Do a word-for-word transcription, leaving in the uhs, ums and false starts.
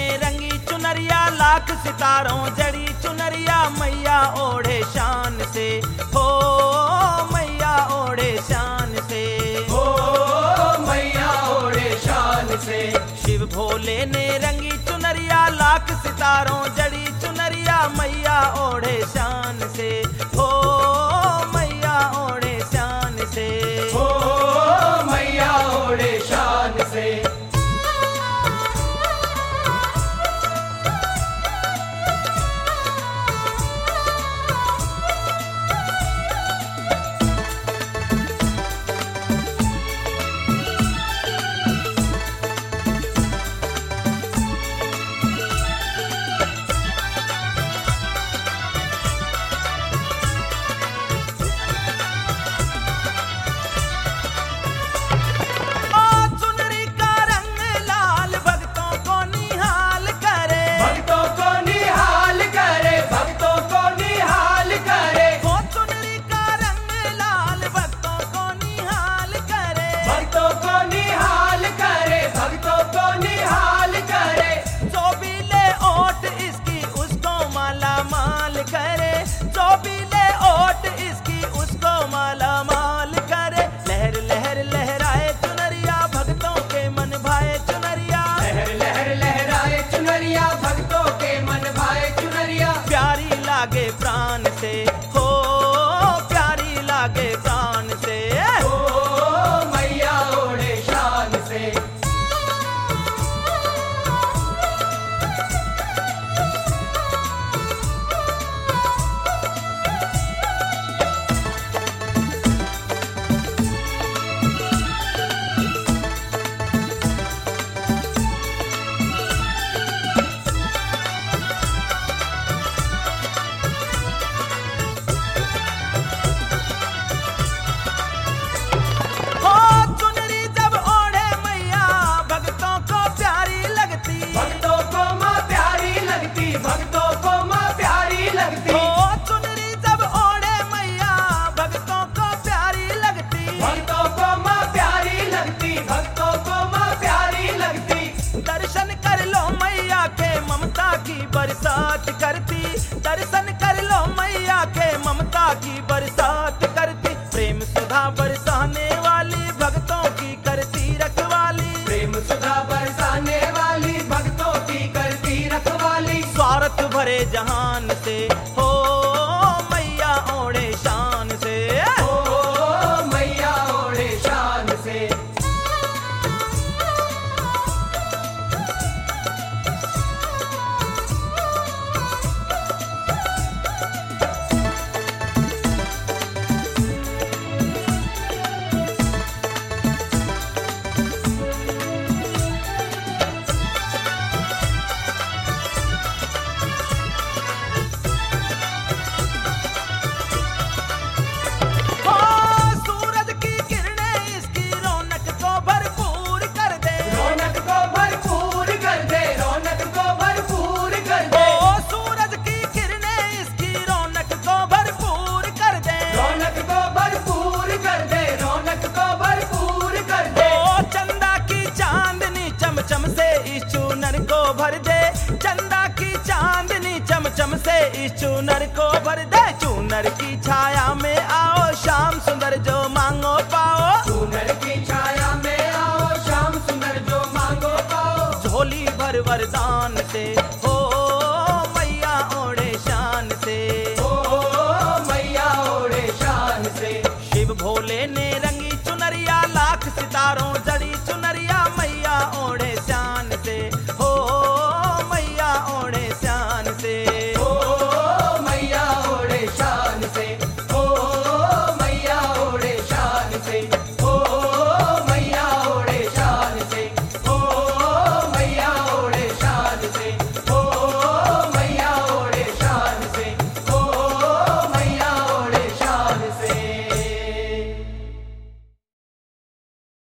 ने रंगी चुनरिया, लाख सितारों जड़ी चुनरिया, मैया ओढ़े शान से, हो मैया ओढ़े शान से, हो मैया ओढ़े शान से। शिव भोले ने रंगी चुनरिया, लाख सितारों जड़ी चुनरिया, मैया ओढ़े शान से, हो मैया ओढ़े शान से, हो मैया ओढ़े शान से। लागे प्राण से, हो प्यारी लागे प्राण से, हो मैया ओढ़े शान से। बरसात करती, दर्शन कर लो मैया के ममता की बरसात करती, प्रेम सुधा बरसाने वाली भक्तों की करती रखवाली, प्रेम सुधा बरसाने वाली भक्तों की करती रखवाली, स्वार्थ भरे जहान से, हो मैया ओढ़े शान से, हो मैया ओढ़े शान से। चूनर को भर दे, चंदा की चांदनी चमचम से इस चूनर को भर दे, चूनर की छाया में आओ शाम सुंदर जो मांगो पाओ, चूनर की छाया में आओ शाम सुंदर जो मांगो पाओ, झोली भर वरदान से, हो